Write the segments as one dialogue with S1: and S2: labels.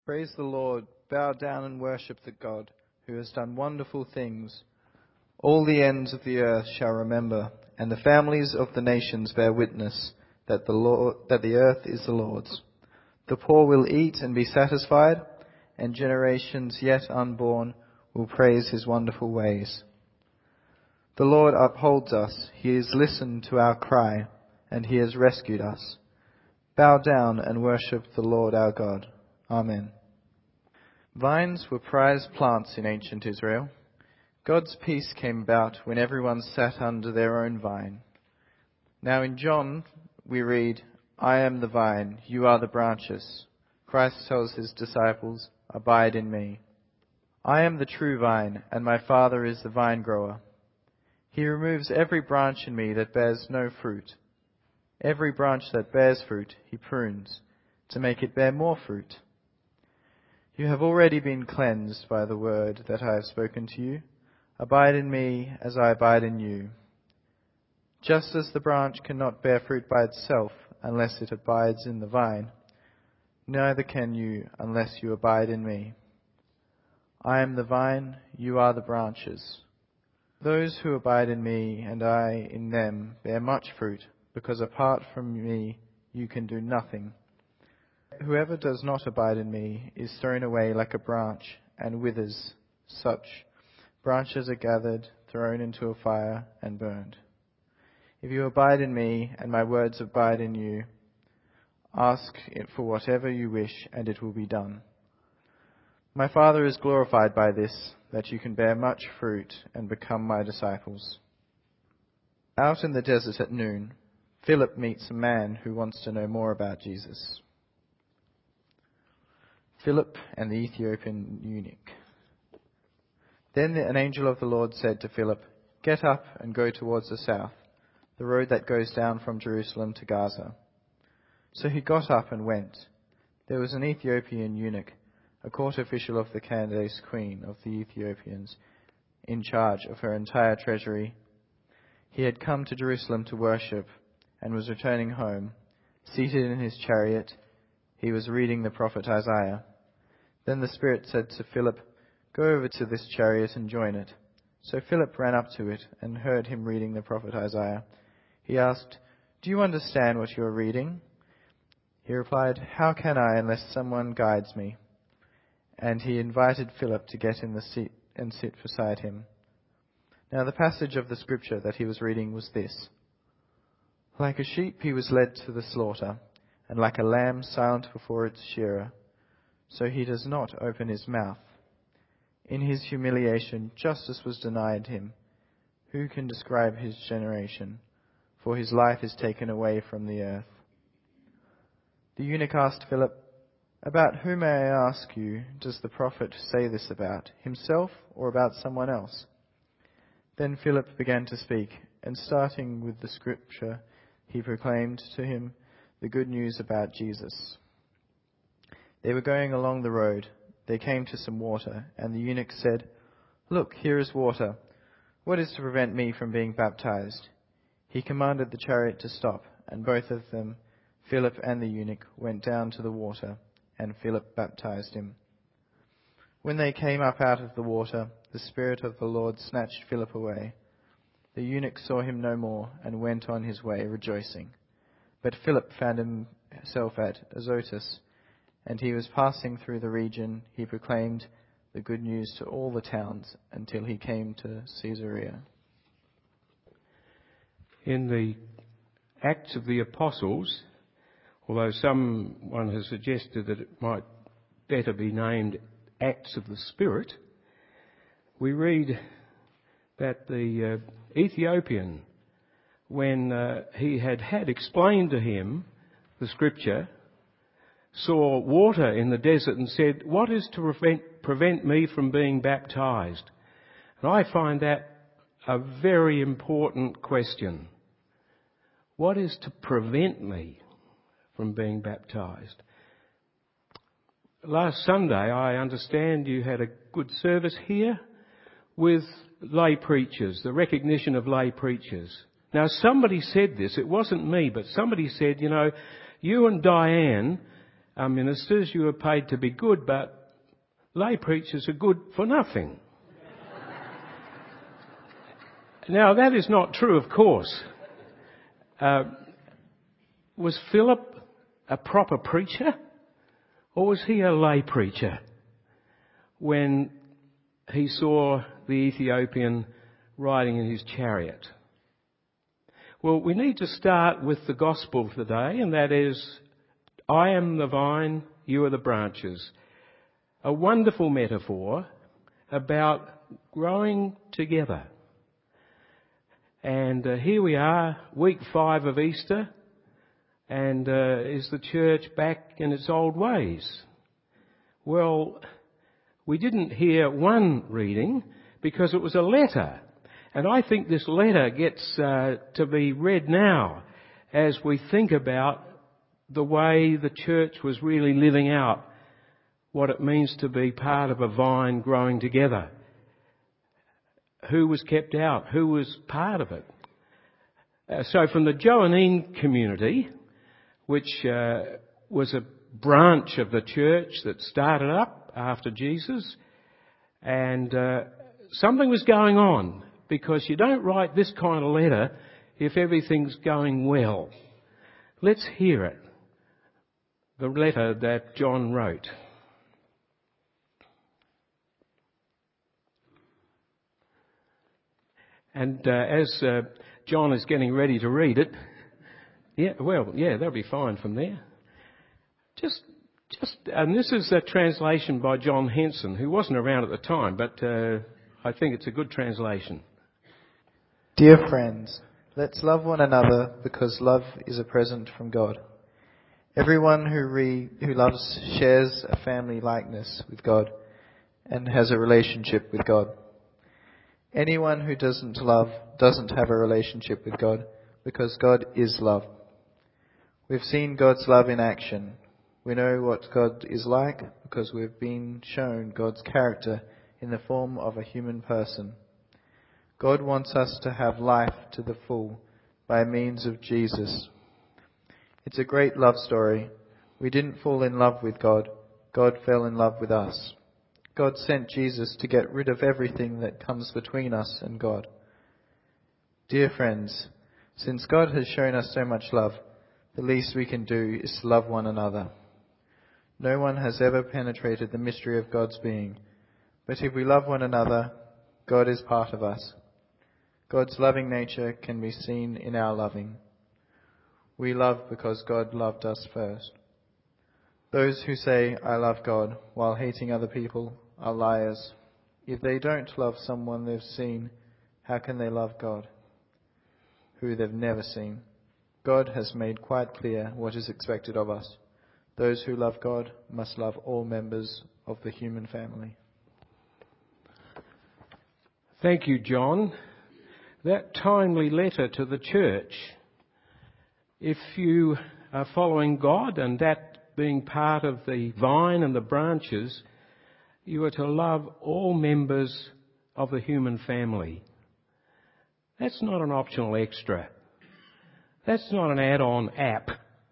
S1: Praise the Lord, bow down and worship the God who has done wonderful things. All the ends of the earth shall remember, and the families of the nations bear witness that the earth is the Lord's. The poor will eat and be satisfied, and generations yet unborn will praise his wonderful ways. The Lord upholds us. He has listened to our cry, and he has rescued us. Bow down and worship the Lord our God. Amen. Vines were prized plants in ancient Israel. God's peace came about when everyone sat under their own vine. Now in John we read, I am the vine, you are the branches. Christ tells his disciples, abide in me. I am the true vine, and my Father is the vine grower. He removes every branch in me that bears no fruit. Every branch that bears fruit he prunes, to make it bear more fruit. You have already been cleansed by the word that I have spoken to you. Abide in me as I abide in you. Just as the branch cannot bear fruit by itself unless it abides in the vine, neither can you unless you abide in me. I am the vine, you are the branches. Those who abide in me and I in them bear much fruit, because apart from me you can do nothing. Whoever does not abide in me is thrown away like a branch and withers. Such branches are gathered, thrown into a fire, and burned. If you abide in me, and my words abide in you, ask it for whatever you wish, and it will be done. My Father is glorified by this, that you can bear much fruit and become my disciples. Out in the desert at noon, Philip meets a man who wants to know more about Jesus. Philip and the Ethiopian eunuch. Then an angel of the Lord said to Philip, Get up and go towards the south, the road that goes down from Jerusalem to Gaza. So he got up and went. There was an Ethiopian eunuch, a court official of the Candace queen of the Ethiopians, in charge of her entire treasury. He had come to Jerusalem to worship and was returning home. Seated in his chariot, he was reading the prophet Isaiah. Then the Spirit said to Philip, Go over to this chariot and join it. So Philip ran up to it and heard him reading the prophet Isaiah. He asked, Do you understand what you are reading? He replied, How can I unless someone guides me? And he invited Philip to get in the seat and sit beside him. Now the passage of the scripture that he was reading was this. Like a sheep he was led to the slaughter, and like a lamb silent before its shearer, so he does not open his mouth. In his humiliation, justice was denied him. Who can describe his generation? For his life is taken away from the earth. The eunuch asked Philip, About whom, may I ask you, does the prophet say this about, himself or about someone else? Then Philip began to speak, and starting with the scripture, he proclaimed to him the good news about Jesus. They were going along the road. They came to some water, and the eunuch said, Look, here is water. What is to prevent me from being baptized? He commanded the chariot to stop, and both of them, Philip and the eunuch, went down to the water, and Philip baptized him. When they came up out of the water, the Spirit of the Lord snatched Philip away. The eunuch saw him no more, and went on his way rejoicing. But Philip found himself at Azotus, and he was passing through the region. He proclaimed the good news to all the towns until he came to Caesarea.
S2: In the Acts of the Apostles, although someone has suggested that it might better be named Acts of the Spirit, we read that the Ethiopian, when he had explained to him the scripture, saw water in the desert and said, What is to prevent me from being baptized? And I find that a very important question. What is to prevent me from being baptized? Last Sunday, I understand you had a good service here with lay preachers, the recognition of lay preachers. Now, somebody said this, it wasn't me, but somebody said, you and Diane ministers, you are paid to be good, but lay preachers are good for nothing. Now, that is not true, of course. Was Philip a proper preacher, or was he a lay preacher when he saw the Ethiopian riding in his chariot? Well, we need to start with the gospel today, and that is, I am the vine, you are the branches. A wonderful metaphor about growing together. And here we are, week 5 of Easter, and is the church back in its old ways? Well, we didn't hear one reading because it was a letter. And I think this letter gets to be read now as we think about the way the church was really living out what it means to be part of a vine growing together. Who was kept out? Who was part of it? So from the Johannine community, which was a branch of the church that started up after Jesus, and something was going on, because you don't write this kind of letter if everything's going well. Let's hear it. The letter that John wrote. And as John is getting ready to read it, that'll be fine from there. And this is a translation by John Henson, who wasn't around at the time, but I think it's a good translation.
S1: Dear friends, let's love one another, because love is a present from God. Everyone who loves shares a family likeness with God and has a relationship with God. Anyone who doesn't love doesn't have a relationship with God, because God is love. We've seen God's love in action. We know what God is like because we've been shown God's character in the form of a human person. God wants us to have life to the full by means of Jesus. It's a great love story. We didn't fall in love with God. God fell in love with us. God sent Jesus to get rid of everything that comes between us and God. Dear friends, since God has shown us so much love, the least we can do is to love one another. No one has ever penetrated the mystery of God's being, but if we love one another, God is part of us. God's loving nature can be seen in our loving. We love because God loved us first. Those who say, I love God, while hating other people, are liars. If they don't love someone they've seen, how can they love God, who they've never seen? God has made quite clear what is expected of us. Those who love God must love all members of the human family.
S2: Thank you, John. That timely letter to the church. If you are following God, and that being part of the vine and the branches, you are to love all members of the human family. That's not an optional extra. That's not an add-on app.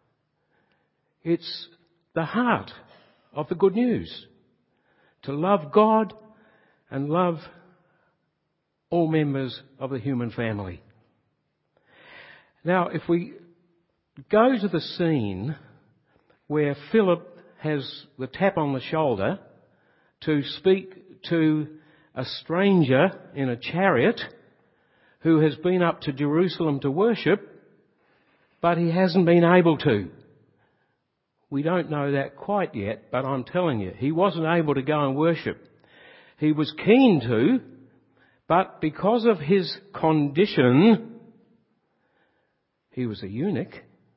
S2: It's the heart of the good news. To love God and love all members of the human family. Now, if we go to the scene where Philip has the tap on the shoulder to speak to a stranger in a chariot who has been up to Jerusalem to worship, but he hasn't been able to. We don't know that quite yet, but I'm telling you, he wasn't able to go and worship. He was keen to, but because of his condition, he was a eunuch.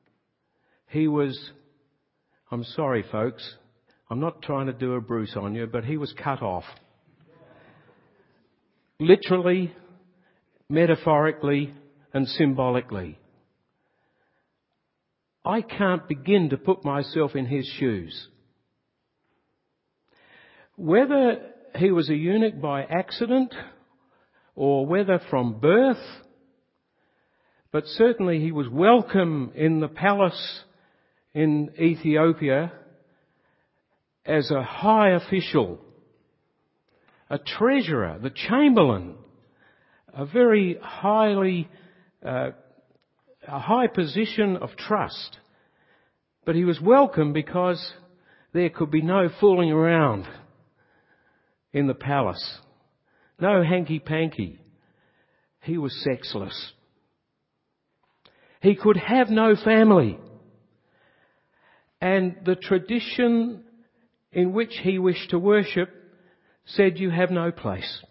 S2: I'm sorry folks, I'm not trying to do a Bruce on you, but he was cut off. Literally, metaphorically, and symbolically. I can't begin to put myself in his shoes. Whether he was a eunuch by accident or whether from birth, but certainly he was welcome in the palace in Ethiopia as a high official, a treasurer, the chamberlain, a very a high position of trust. But he was welcome because there could be no fooling around in the palace. No hanky-panky. He was sexless. He could have no family. And the tradition in which he wished to worship said, you have no place.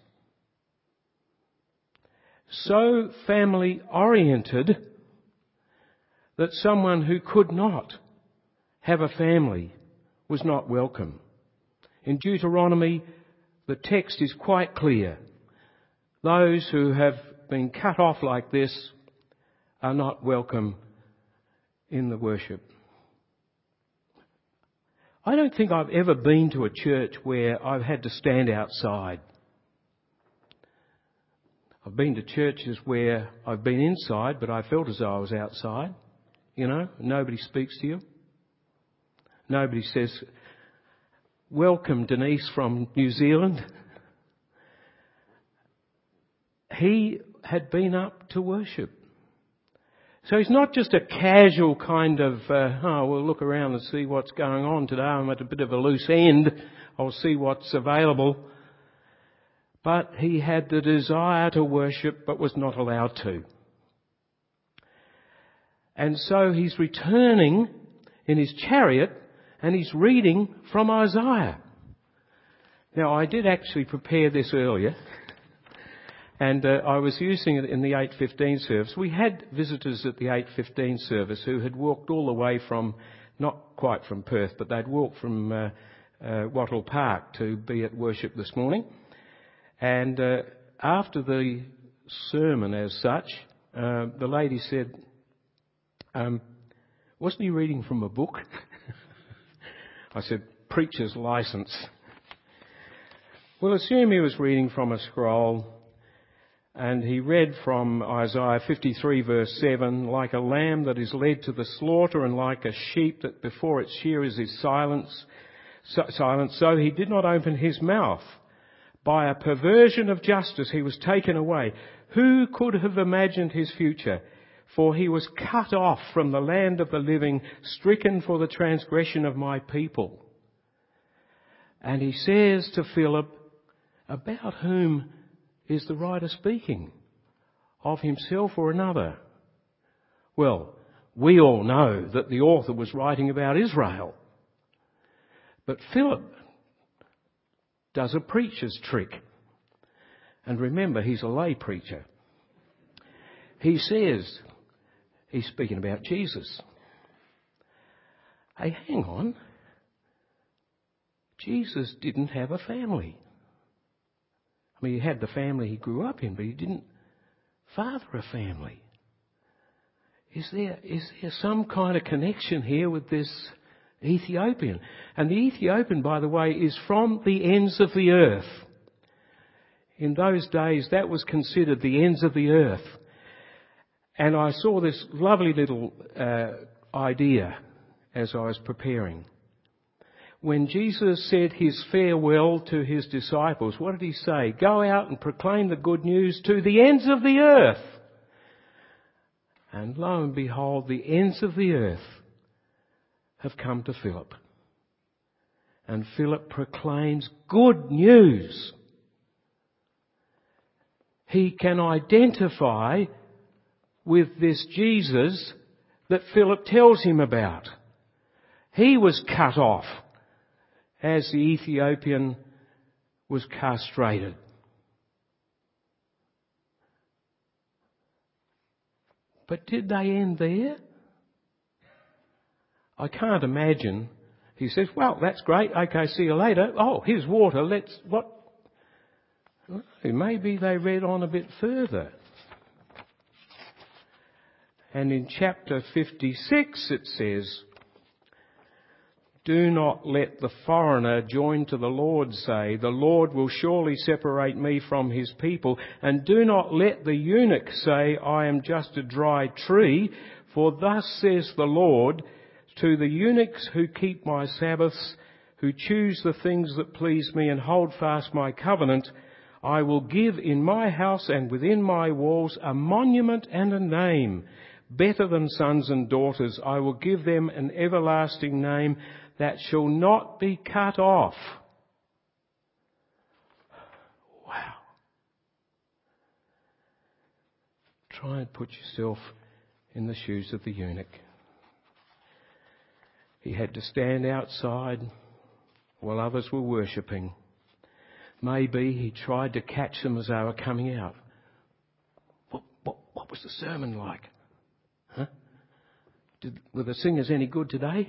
S2: So family-oriented that someone who could not have a family was not welcome. In Deuteronomy, the text is quite clear. Those who have been cut off like this are not welcome in the worship. I don't think I've ever been to a church where I've had to stand outside. I've been to churches where I've been inside, but I felt as though I was outside. You know, nobody speaks to you. Nobody says, welcome Denise from New Zealand. He had been up to worship. So he's not just a casual kind of, we'll look around and see what's going on today. I'm at a bit of a loose end. I'll see what's available. But he had the desire to worship but was not allowed to. And so he's returning in his chariot and he's reading from Isaiah. Now, I did actually prepare this earlier, and I was using it in the 8:15 service. We had visitors at the 8:15 service who had walked all the way from, not quite from Perth, but they'd walked from Wattle Park to be at worship this morning. And after the sermon as such, the lady said, wasn't he reading from a book? I said, preacher's license. We'll assume he was reading from a scroll, and he read from Isaiah 53 verse 7, like a lamb that is led to the slaughter and like a sheep that before its shearers is silent, so he did not open his mouth. By a perversion of justice he was taken away. Who could have imagined his future? For he was cut off from the land of the living, stricken for the transgression of my people. And he says to Philip, about whom is the writer speaking? Of himself or another? Well, we all know that the author was writing about Israel. But Philip does a preacher's trick. And remember, he's a lay preacher. He says, he's speaking about Jesus. Hey, hang on. Jesus didn't have a family. I mean, he had the family he grew up in, but he didn't father a family. Is there some kind of connection here with this Ethiopian? And the Ethiopian, by the way, is from the ends of the earth. In those days, that was considered the ends of the earth. And I saw this lovely little idea as I was preparing. When Jesus said his farewell to his disciples, what did he say? Go out and proclaim the good news to the ends of the earth. And lo and behold, the ends of the earth have come to Philip. And Philip proclaims good news. He can identify with this Jesus that Philip tells him about. He was cut off as the Ethiopian was castrated. But did they end there? I can't imagine. He says, well, that's great. Okay, see you later. Oh, here's water. Maybe they read on a bit further. And in chapter 56 it says, do not let the foreigner joined to the Lord say, the Lord will surely separate me from his people. And do not let the eunuch say, I am just a dry tree. For thus says the Lord, to the eunuchs who keep my Sabbaths, who choose the things that please me and hold fast my covenant, I will give in my house and within my walls a monument and a name, better than sons and daughters. I will give them an everlasting name that shall not be cut off. Wow. Try and put yourself in the shoes of the eunuch. He had to stand outside while others were worshipping. Maybe he tried to catch them as they were coming out. What was the sermon like? Huh? Were the singers any good today?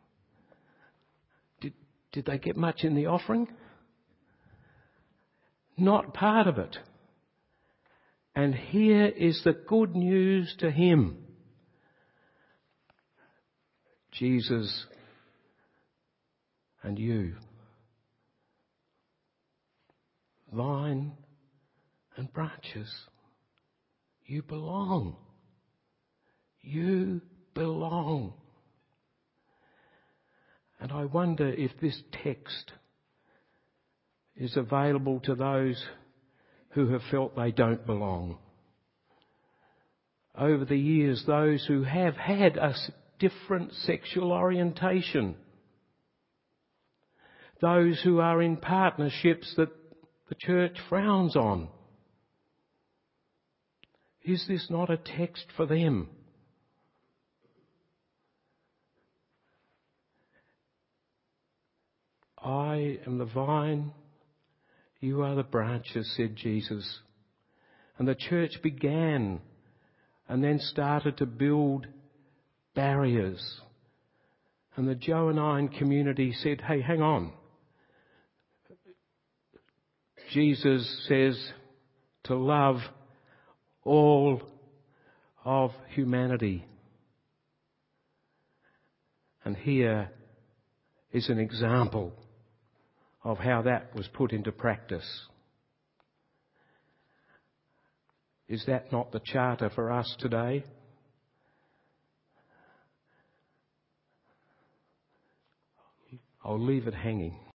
S2: Did they get much in the offering? Not part of it. And here is the good news to him. Jesus and you, vine and branches, you belong. You belong. And I wonder if this text is available to those who have felt they don't belong. Over the years, those who have had a different sexual orientation, those who are in partnerships that the church frowns on. Is this not a text for them? I am the vine, you are the branches, said Jesus. And the church began and then started to build barriers. And the Johannine community said, hey, hang on. Jesus says to love all of humanity. And here is an example of how that was put into practice. Is that not the charter for us today? I'll leave it hanging.